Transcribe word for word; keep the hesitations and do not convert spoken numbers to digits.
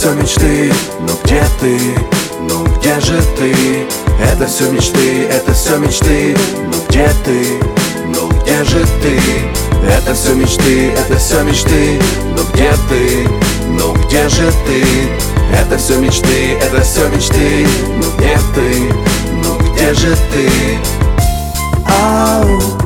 все мечты, но где ты? Ну где же ты? Это все мечты, это все мечты, но где ты? Ну где же ты? Это все мечты, это все мечты, но где ты? Ну где же ты? Это все мечты, это все мечты, но где ты? Ну где же ты? Ау.